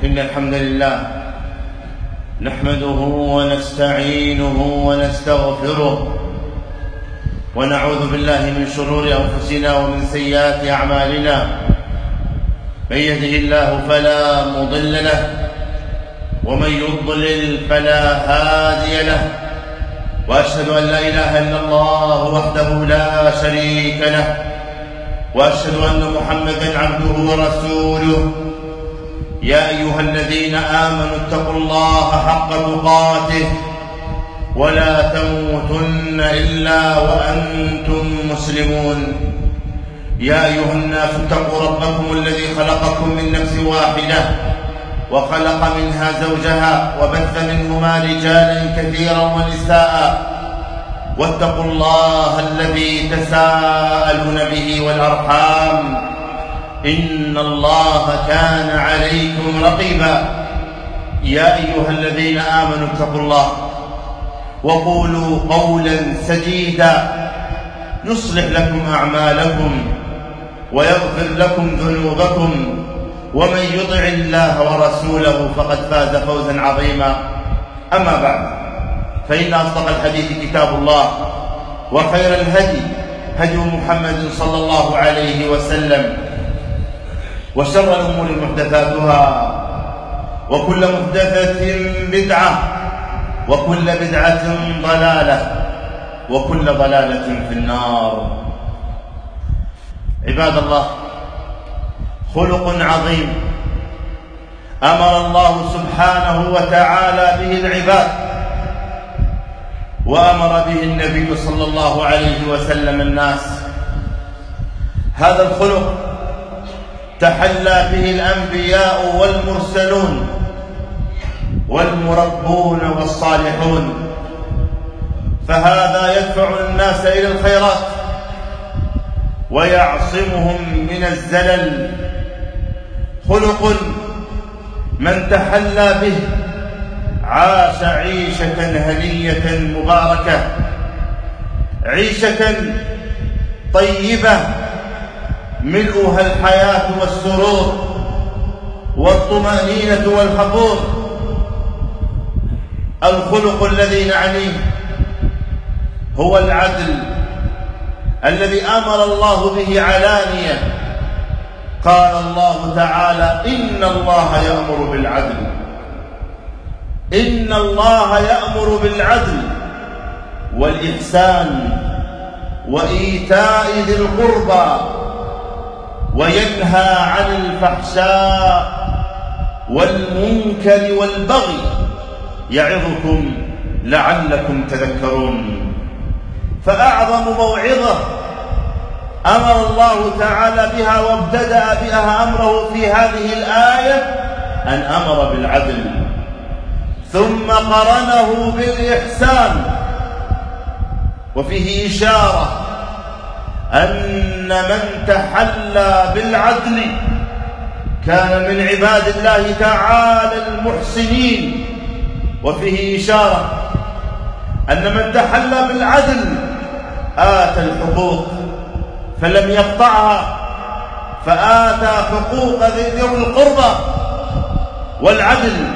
إن الحمد لله نحمده ونستعينه ونستغفره ونعوذ بالله من شرور أنفسنا ومن سيئات أعمالنا. من يهده الله فلا مضل له ومن يضلل فلا هادي له، وأشهد أن لا إله إلا الله وحده لا شريك له، وأشهد أن محمدا عبده ورسوله. يا أيها الذين آمنوا اتقوا الله حق تقاته ولا تموتن إلا وأنتم مسلمون. يا أيها الناس اتقوا ربكم الذي خلقكم من نفس واحدة وخلق منها زوجها وبث منهما رجالا كثيرا ونساء، واتقوا الله الذي تساءلون به والأرحام إن الله كان عليكم رقيبا. يا أيها الذين آمنوا اتقوا الله وقولوا قولا سديدا يصلح لكم أعمالكم ويغفر لكم ذنوبكم، ومن يطع الله ورسوله فقد فاز فوزا عظيما. أما بعد، فإن أصدق الحديث كتاب الله، وخير الهدي هدي محمد صلى الله عليه وسلم، وشر الأمور محدثاتها، وكل محدثة بدعة، وكل بدعة ضلالة، وكل ضلالة في النار. عباد الله، خلق عظيم أمر الله سبحانه وتعالى به العباد، وأمر به النبي صلى الله عليه وسلم الناس. هذا الخلق تحلى به الأنبياء والمرسلون والمربون والصالحون، فهذا يدفع الناس إلى الخيرات ويعصمهم من الزلل. خلق من تحلى به عاش عيشة هنية مباركة، عيشة طيبة ملؤها الحياة والسرور والطمأنينة والحضور. الخلق الذي نعنيه هو العدل الذي أمر الله به علانية. قال الله تعالى: إن الله يأمر بالعدل، إن الله يأمر بالعدل والإحسان وإيتاء ذي القربى وينهى عن الفحشاء والمنكر والبغي يعظكم لعلكم تذكرون. فأعظم موعظة أمر الله تعالى بها وابتدأ بها أمره في هذه الآية أن أمر بالعدل، ثم قرنه بالإحسان، وفيه إشارة أن من تحلى بالعدل كان من عباد الله تعالى المحسنين. وفيه إشارة أن من تحلى بالعدل آتى الحقوق فلم يقطعها، فآتى حقوق ذي القربى. والعدل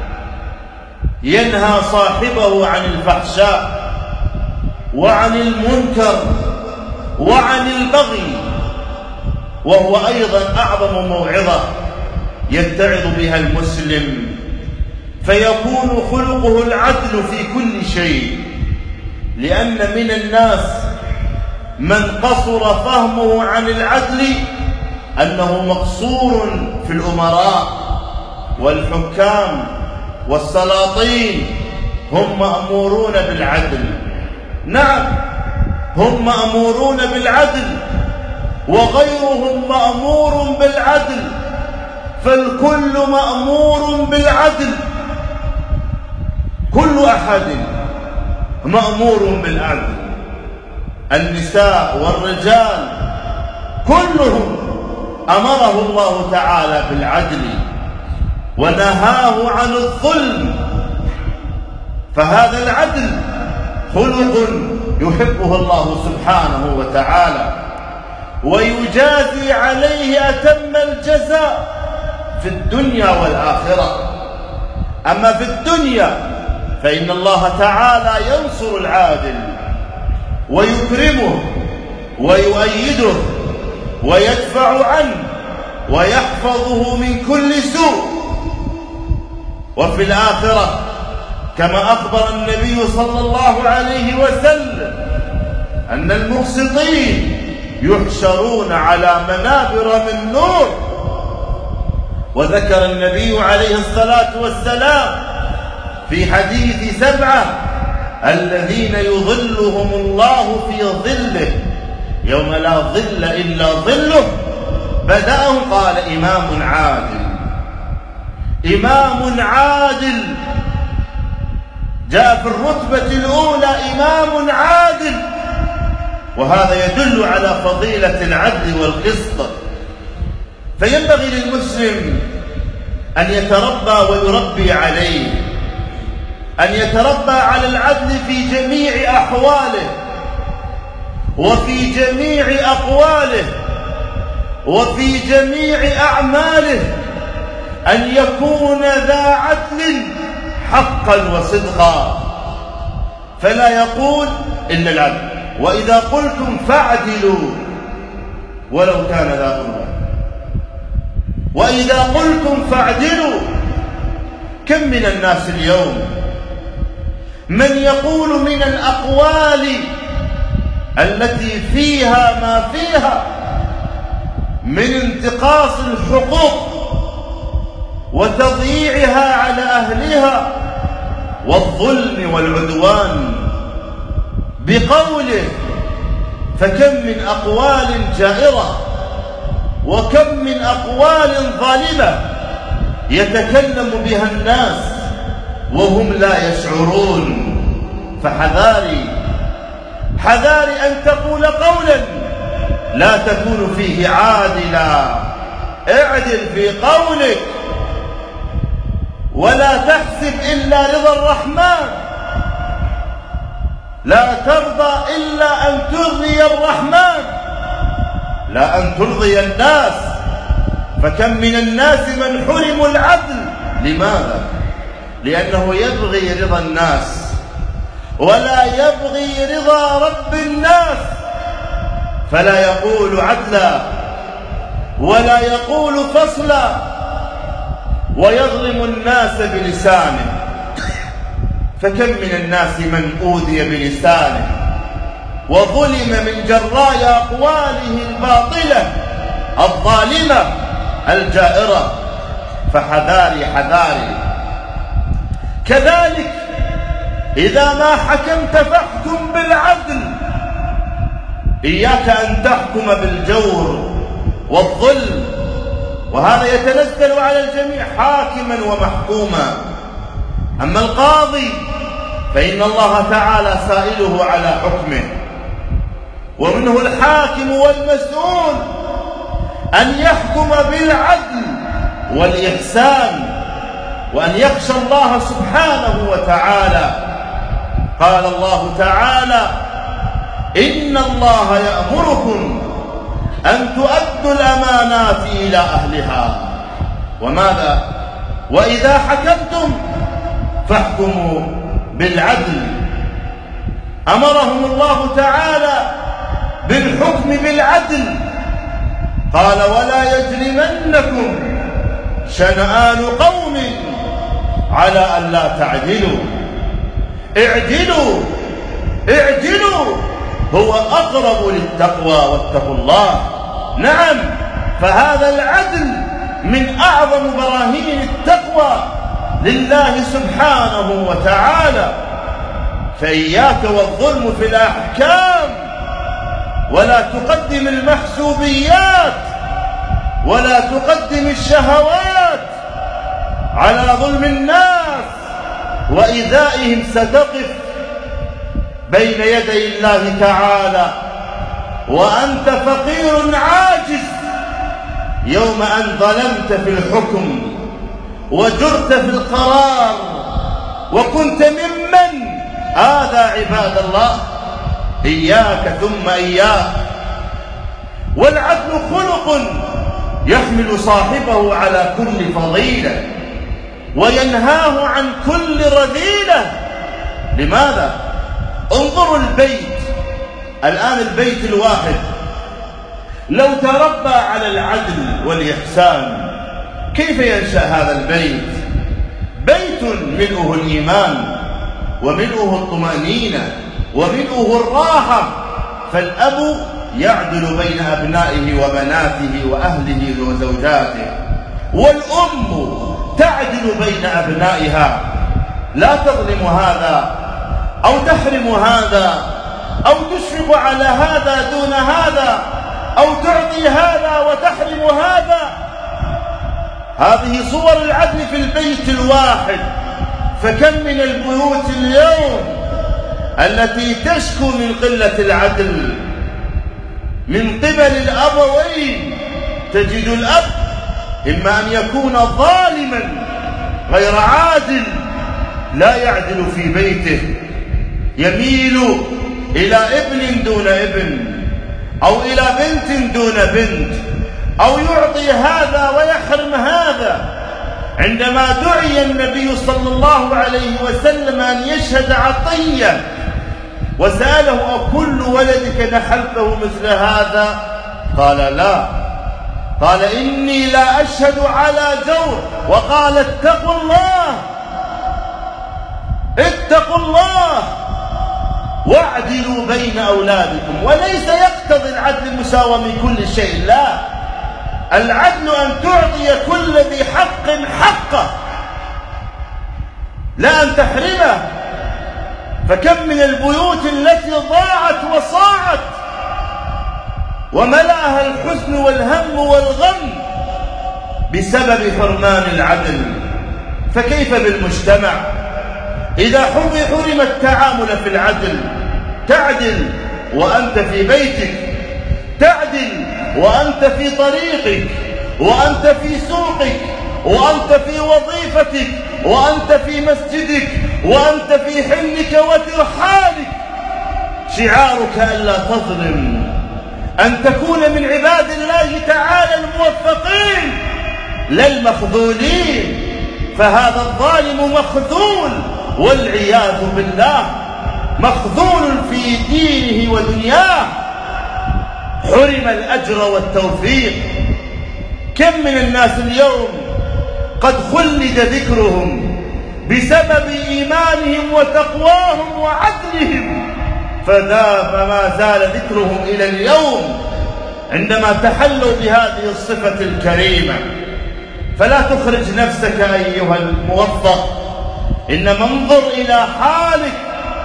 ينهى صاحبه عن الفحشاء وعن المنكر وعن البغي، وهو أيضا أعظم موعظة يتعظ بها المسلم، فيكون خلقه العدل في كل شيء. لأن من الناس من قصر فهمه عن العدل أنه مقصور في الأمراء والحكام والسلاطين، هم مأمورون بالعدل. نعم، هم مأمورون بالعدل، وغيرهم مأمور بالعدل، فالكل مأمور بالعدل. كل أحد مأمور بالعدل، النساء والرجال كلهم أمره الله تعالى بالعدل ونهاه عن الظلم. فهذا العدل خلق يحبه الله سبحانه وتعالى ويجازي عليه أتم الجزاء في الدنيا والآخرة. أما في الدنيا فإن الله تعالى ينصر العادل ويكرمه ويؤيده ويدفع عنه ويحفظه من كل سوء. وفي الآخرة كما أخبر النبي صلى الله عليه وسلم أن المقسطين يحشرون على منابر من نور. وذكر النبي عليه الصلاة والسلام في حديث 7 الذين يظلهم الله في ظله يوم لا ظل إلا ظله. بدأه قال إمام عادل، إمام عادل، جاء في الرتبة الأولى إمام عادل، وهذا يدل على فضيلة العدل والقسط. فينبغي للمسلم أن يتربى ويربي عليه، أن يتربى على العدل في جميع أحواله وفي جميع أقواله وفي جميع أعماله، أن يكون ذا عدل حقا وصدقا، فلا يقول إلا العدل، وإذا قلتم فاعدلوا ولو كان ذا قربى، وإذا قلتم فاعدلوا. كم من الناس اليوم من يقول من الأقوال التي فيها ما فيها من انتقاص الحقوق وتضييعها على أهلها والظلم والعدوان بقوله، فكم من أقوال جائرة وكم من أقوال ظالمة يتكلم بها الناس وهم لا يشعرون. فحذاري حذاري أن تقول قولا لا تكون فيه عادلا. اعدل في قولك ولا تحسب إلا رضا الرحمن، لا ترضى إلا أن ترضي الرحمن لا أن ترضي الناس. فكم من الناس من حرموا العدل. لماذا؟ لأنه يبغي رضا الناس ولا يبغي رضا رب الناس، فلا يقول عدلا ولا يقول فصلا، ويظلم الناس بلسانه. فكم من الناس من أوذي بلسانه وظلم من جراء أقواله الباطلة الظالمة الجائرة. فحذاري حذاري. كذلك إذا ما حكمت فاحكم بالعدل، إياك أن تحكم بالجور والظلم، وهذا يتنزل على الجميع حاكما ومحكوما. أما القاضي فإن الله تعالى سائله على حكمه، ومنه الحاكم والمسؤول أن يحكم بالعدل والإحسان وأن يخشى الله سبحانه وتعالى. قال الله تعالى: إن الله يأمركم أن تؤدوا الأمانات إلى أهلها. وماذا؟ وإذا حكمتم فاحكموا بالعدل. أمرهم الله تعالى بالحكم بالعدل. قال: ولا يجرمنكم شنآن قوم على أن لا تعدلوا، اعدلوا اعدلوا هو أقرب للتقوى واتقوا الله. نعم، فهذا العدل من أعظم براهين التقوى لله سبحانه وتعالى. فإياك والظلم في الأحكام، ولا تقدم المحسوبيات ولا تقدم الشهوات على ظلم الناس وإيذائهم. ستقف بين يدي الله تعالى وأنت فقير عاجز يوم أن ظلمت في الحكم وجرت في القرار وكنت ممن آذى عباد الله. إياك ثم إياك. والعدل خلق يحمل صاحبه على كل فضيلة وينهاه عن كل رذيلة. لماذا؟ انظروا البيت الآن، البيت الواحد لو تربى على العدل والإحسان كيف ينشأ هذا البيت؟ بيت ملؤه الإيمان وملؤه الطمأنينة وملؤه الراحة، فالأب يعدل بين أبنائه وبناته وأهله وزوجاته، والأم تعدل بين أبنائها، لا تظلم هذا أو تحرم هذا أو تشفق على هذا دون هذا أو تعطي هذا وتحرم هذا. هذه صور العدل في البيت الواحد. فكم من البيوت اليوم التي تشكو من قلة العدل من قبل الأبوين. تجد الأب إما أن يكون ظالما غير عادل، لا يعدل في بيته، يميل إلى ابن دون ابن أو إلى بنت دون بنت، أو يعطي هذا ويحرم هذا. عندما دعي النبي صلى الله عليه وسلم أن يشهد عطية وسأله أكل ولدك نحلته مثل هذا؟ قال لا، قال إني لا أشهد على جور. وقال اتقوا الله، اتقوا الله واعدلوا بين أولادكم. وليس يقتضي العدل المساواة من كل شيء، لا، العدل أن تعطي كل ذي حق حقه، لا أن تحرمه. فكم من البيوت التي ضاعت وصاعت وملأها الحزن والهم والغم بسبب حرمان العدل. فكيف بالمجتمع إذا حرم التعامل في العدل؟ تعدل وأنت في بيتك، تعدل وأنت في طريقك، وأنت في سوقك، وأنت في وظيفتك، وأنت في مسجدك، وأنت في حلك وترحالك. شعارك ألا تظلم، أن تكون من عباد الله تعالى الموفقين لا المخذولين. فهذا الظالم مخذول والعياذ بالله، مخذول في دينه ودنياه، حرم الأجر والتوفيق. كم من الناس اليوم قد خلد ذكرهم بسبب إيمانهم وتقواهم وعدلهم، فما زال ذكرهم إلى اليوم عندما تحلوا بهذه الصفة الكريمة. فلا تخرج نفسك أيها الموفق، إنما انظر إلى حالك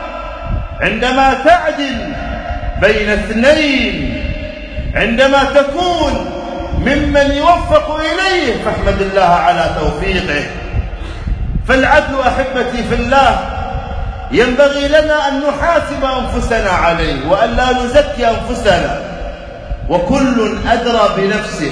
عندما تعدل بين اثنين، عندما تكون ممن يوفق إليه فاحمد الله على توفيقه. فالعدل أحبتي في الله ينبغي لنا أن نحاسب أنفسنا عليه وأن لا نزكي أنفسنا، وكل أدرى بنفسه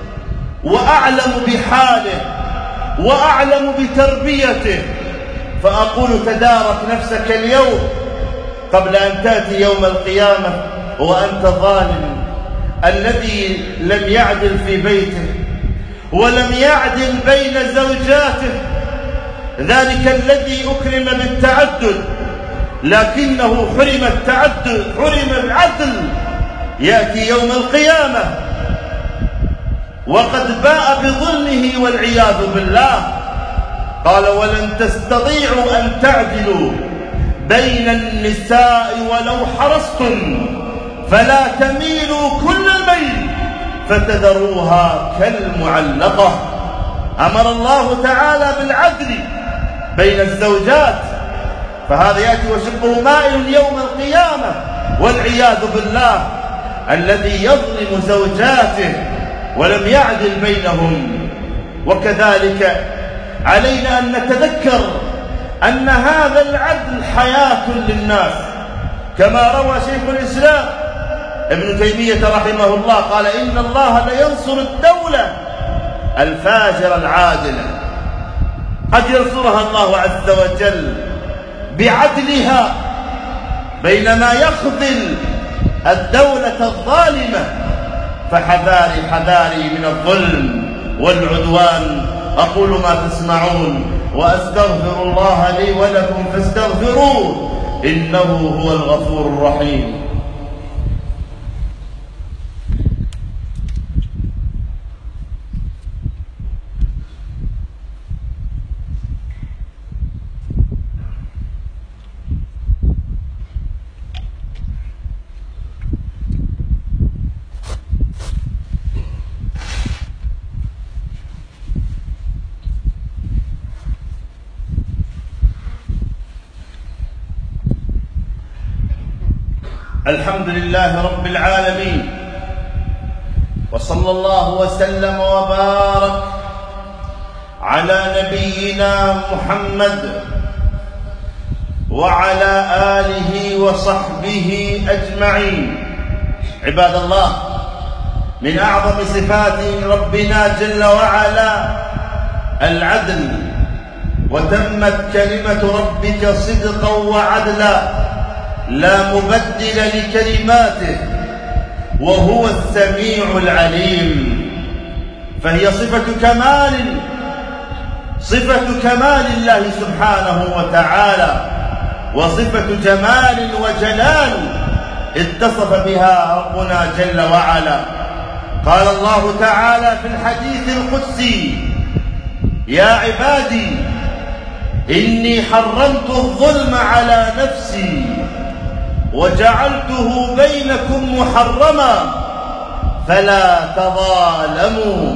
وأعلم بحاله وأعلم بتربيته. فأقول تدارك نفسك اليوم قبل أن تأتي يوم القيامة وأنت ظالم، الذي لم يعدل في بيته ولم يعدل بين زوجاته، ذلك الذي أكرم بالتعدد لكنه حرم العدل، يأتي يوم القيامة وقد باء بظلمه والعياذ بالله. قال ولن تستطيعوا أن تعدلوا بين النساء ولو حرصتم فلا تميلوا كل الميل فتذروها كالمعلقة. أمر الله تعالى بالعدل بين الزوجات، فهذا يأتي وشقه مائل يوم القيامة والعياذ بالله، الذي يظلم زوجاته ولم يعدل بينهم. وكذلك علينا أن نتذكر أن هذا العدل حياة للناس، كما روى شيخ الإسلام ابن تيمية رحمه الله قال إن الله لينصر الدولة الفاجرة العادلة، قد ينصرها الله عز وجل بعدلها، بينما يخذل الدولة الظالمة فحذاري حذاري من الظلم والعدوان. أقول ما تسمعون وأستغفر الله لي ولكم فاستغفروه إنه هو الغفور الرحيم. الحمد لله رب العالمين، وصلى الله وسلم وبارك على نبينا محمد وعلى آله وصحبه أجمعين. عباد الله، من أعظم صفات ربنا جل وعلا العدل، وتمت كلمة ربك صدقا وعدلا لا مبدل لكلماته وهو السميع العليم. فهي صفة كمال الله سبحانه وتعالى، وصفة جمال وجلال اتصف بها ربنا جل وعلا. قال الله تعالى في الحديث القدسي: يا عبادي إني حرمت الظلم على نفسي وجعلته بينكم محرما فلا تظالموا.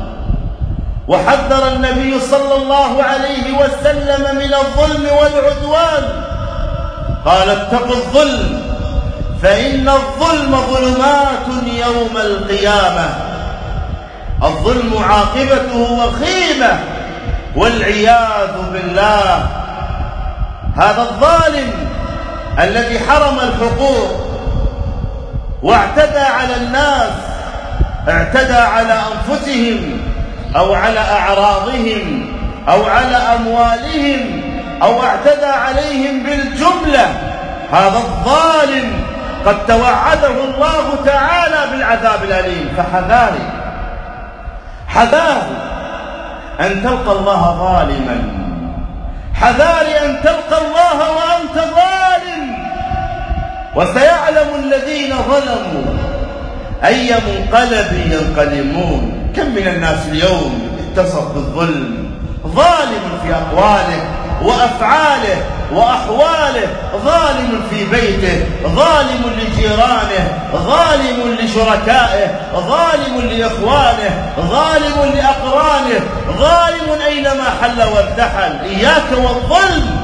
وحذر النبي صلى الله عليه وسلم من الظلم والعدوان، قال: اتقوا الظلم فإن الظلم ظلمات يوم القيامة. الظلم عاقبته وخيمة والعياذ بالله. هذا الظالم الذي حرم الحقوق واعتدى على الناس، اعتدى على أنفسهم أو على أعراضهم أو على أموالهم أو اعتدى عليهم بالجملة، هذا الظالم قد توعده الله تعالى بالعذاب الأليم. فحذاري أن تلقى الله ظالما، حذاري أن تلقى الله وأنت ظالم. وسيعلم الذين ظلموا أي منقلب ينقلبون. كم من الناس اليوم اتصف بالظلم، ظالم في أقواله وأفعاله وأحواله، ظالم في بيته، ظالم لجيرانه، ظالم لشركائه، ظالم لإخوانه، ظالم لأقرانه، ظالم أينما حل وارتحل. إياك والظلم،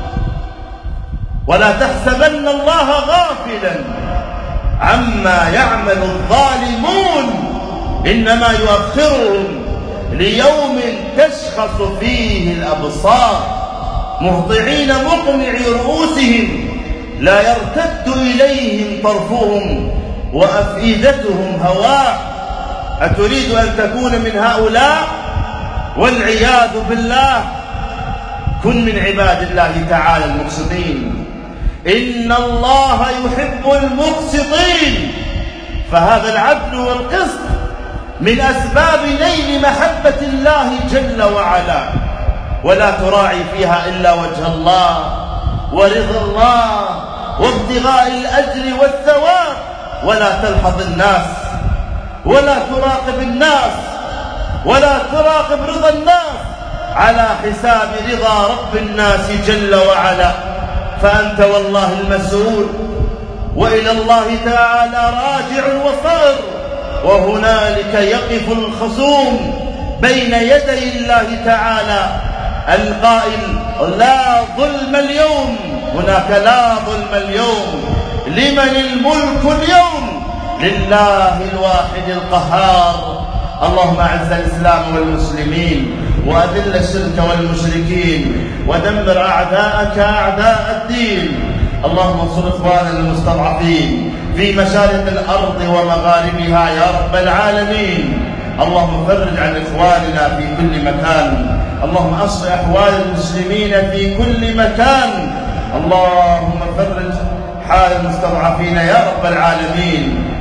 ولا تحسبن الله غافلا عما يعمل الظالمون، إنما يؤخرهم ليوم تشخص فيه الأبصار مهطعين مقنعي رؤوسهم لا يرتد إليهم طرفهم وأفئدتهم هواء. أتريد أن تكون من هؤلاء؟ والعياذ بالله. كن من عباد الله تعالى المقسطين، إن الله يحب المقسطين. فهذا العدل والقسط من أسباب نيل محبة الله جل وعلا، ولا تراعي فيها إلا وجه الله ورضا الله وابتغاء الأجر والثواب، ولا تلحظ الناس ولا تراقب الناس ولا تراقب رضا الناس على حساب رضا رب الناس جل وعلا. فأنت والله المسؤول، وإلى الله تعالى راجع وفار، وهنالك يقف الخصوم بين يدي الله تعالى القائل: لا ظلم اليوم. هناك لا ظلم اليوم. لمن الملك اليوم؟ لله الواحد القهار. اللهم أعز الإسلام والمسلمين، وأذل الشرك والمشركين، ودمر أعداءك أعداء الدين. اللهم انصر إخواننا المستضعفين في مشارق الأرض ومغاربها يا رب العالمين. اللهم فرج عن إخواننا في كل مكان. اللهم أصلح أحوال المسلمين في كل مكان. اللهم فرج حال المستضعفين يا رب العالمين.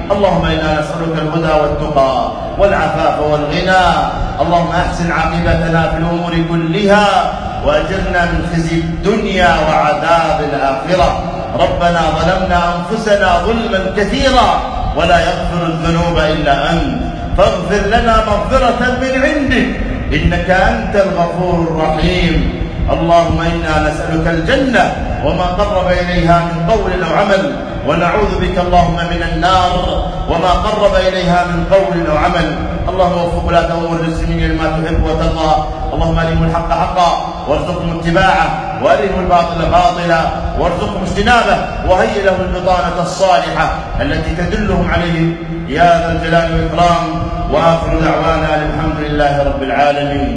اللهم إنا نسألك الهدى والتقى والعفاف والغنى. اللهم أحسن عاقبتنا في الأمور كلها وأجرنا من خزي الدنيا وعذاب الآخرة. ربنا ظلمنا أنفسنا ظلما كثيرا ولا يغفر الذنوب إلا أنت، فاغفر لنا مغفرة من عندك إنك أنت الغفور الرحيم. اللهم إنا نسألك الجنة وما قرب إليها من قول أو عمل، ونعوذ بك اللهم من النار وما قرب إليها من قول أو عمل. اللهم وفق ولاة أمور المسلمين لما تحب وترضى. اللهم أرهم الحق حقا وارزقهم اتباعه، وأرهم الباطل باطلا وارزقهم اجتنابه، وهيئ لهم البطانة الصالحة التي تدلهم عليه يا ذا الجلال والإكرام. وآخر دعوانا الحمد لله رب العالمين.